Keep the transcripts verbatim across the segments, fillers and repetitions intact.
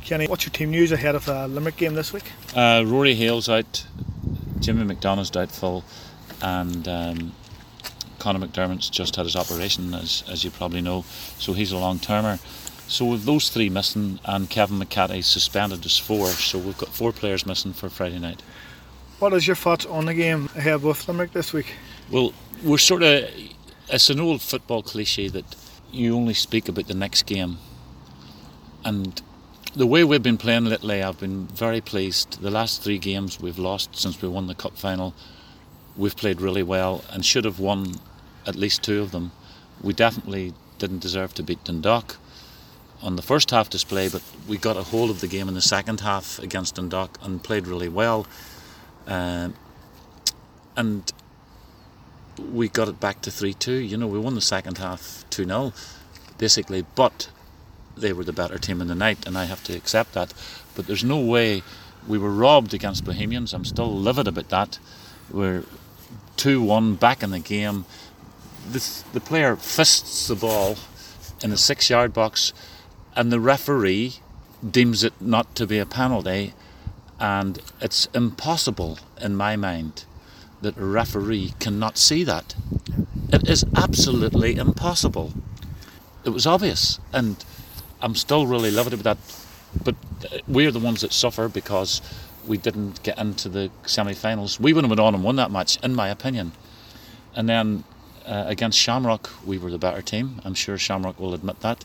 Kenny, what's your team news ahead of the Limerick game this week? Uh, Rory Hale's out, Jimmy McDonough's doubtful, and um, Conor McDermott's just had his operation, as as you probably know, so he's a long-termer. So with those three missing, and Kevin McCarthy suspended as four, so we've got four players missing for Friday night. What is your thoughts on the game ahead with Limerick this week? Well, we're sort of, it's an old football cliche that you only speak about the next game, and the way we've been playing lately, I've been very pleased. The last three games we've lost since we won the cup final, we've played really well and should have won at least two of them. We definitely didn't deserve to beat Dundalk on the first half display, but we got a hold of the game in the second half against Dundalk and played really well. Uh, and we got it back to three two. You know, we won the second half two nil, basically, but they were the better team in the night, and I have to accept that. But there's no way we were robbed against Bohemians. I'm still livid about that. We're two one back in the game. This, the player fists the ball in the six-yard box, and the referee deems it not to be a penalty, and it's impossible in my mind that a referee cannot see that. It is absolutely impossible. It was obvious, and I'm still really livid about that, but we're the ones that suffer because we didn't get into the semi-finals. We would have went on and won that match, in my opinion. And then uh, against Shamrock, we were the better team. I'm sure Shamrock will admit that.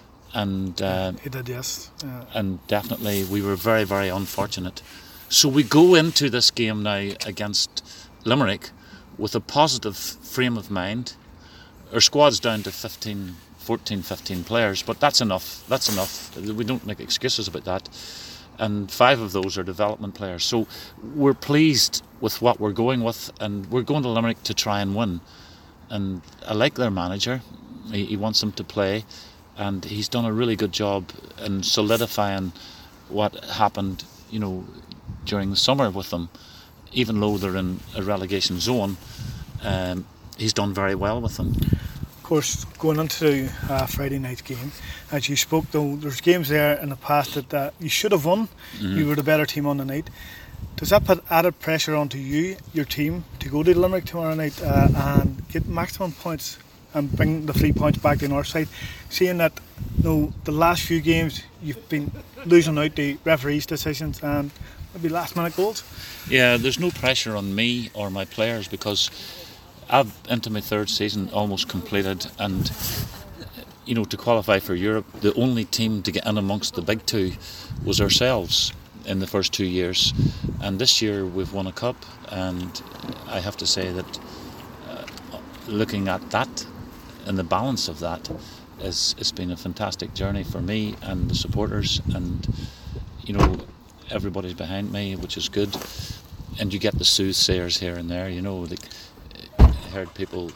And uh, he did, yes. Yeah. And definitely we were very, very unfortunate. So we go into this game now against Limerick with a positive frame of mind. Our squad's down to fifteen, fourteen, fifteen players, but that's enough. That's enough. We don't make excuses about that. And five of those are development players. So we're pleased with what we're going with, and we're going to Limerick to try and win. And I like their manager. He, he wants them to play, and he's done a really good job in solidifying what happened, you know, during the summer with them. Even though they're in a relegation zone, um, he's done very well with them. Of course, going into uh, Friday night game, as you spoke, though, there's games there in the past that uh, you should have won. Mm-hmm. You were the better team on the night. Does that put added pressure onto you, your team, to go to Limerick tomorrow night uh, and get maximum points and bring the three points back to our side? Seeing that, you know, the last few games you've been losing out to referees' decisions and maybe last minute goals? Yeah, there's no pressure on me or my players because I've into my third season almost completed, and you know, to qualify for Europe, the only team to get in amongst the big two was ourselves in the first two years, and this year we've won a cup, and I have to say that uh, looking at that and the balance of that is it's been a fantastic journey for me and the supporters, and you know, everybody's behind me, which is good. And you get the soothsayers here and there, you know. Like, I heard people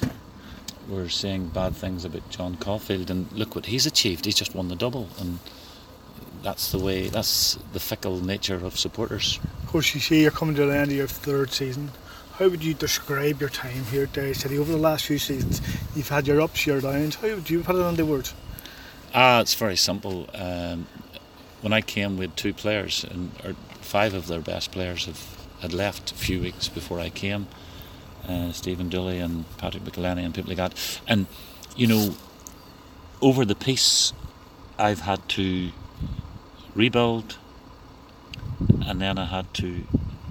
were saying bad things about John Caulfield, and look what he's achieved. He's just won the double, and that's the way. That's the fickle nature of supporters. Of course, you see you're coming to the end of your third season. How would you describe your time here at Derry City over the last few seasons? You've had your ups, your downs. How would you put it into words? Ah, it's very simple. Um, when I came, we had two players, and or five of their best players have had left a few weeks before I came. Uh, Stephen Dooley and Patrick McElhenney and people like that. And you know, over the piece, I've had to rebuild, and then I had to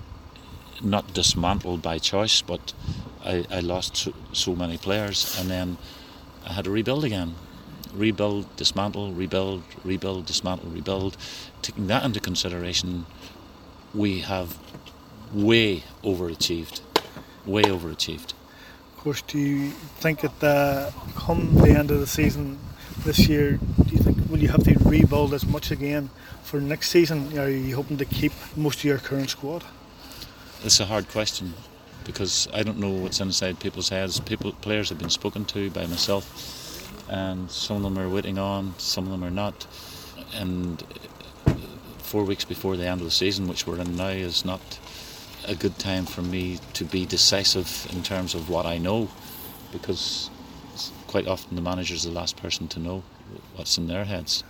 not dismantle by choice, but I, I lost so, so many players, and then I had to rebuild again. Rebuild, dismantle, rebuild, rebuild, dismantle, rebuild. Taking that into consideration, we have way overachieved. Way overachieved. Of course, do you think that uh, come the end of the season this year, do you think will you have to rebuild as much again for next season? Are you hoping to keep most of your current squad? It's a hard question because I don't know what's inside people's heads. People, players have been spoken to by myself, and some of them are waiting on, some of them are not. And four weeks before the end of the season, which we're in now, is not a good time for me to be decisive in terms of what I know, because quite often the manager's the last person to know what's in their heads.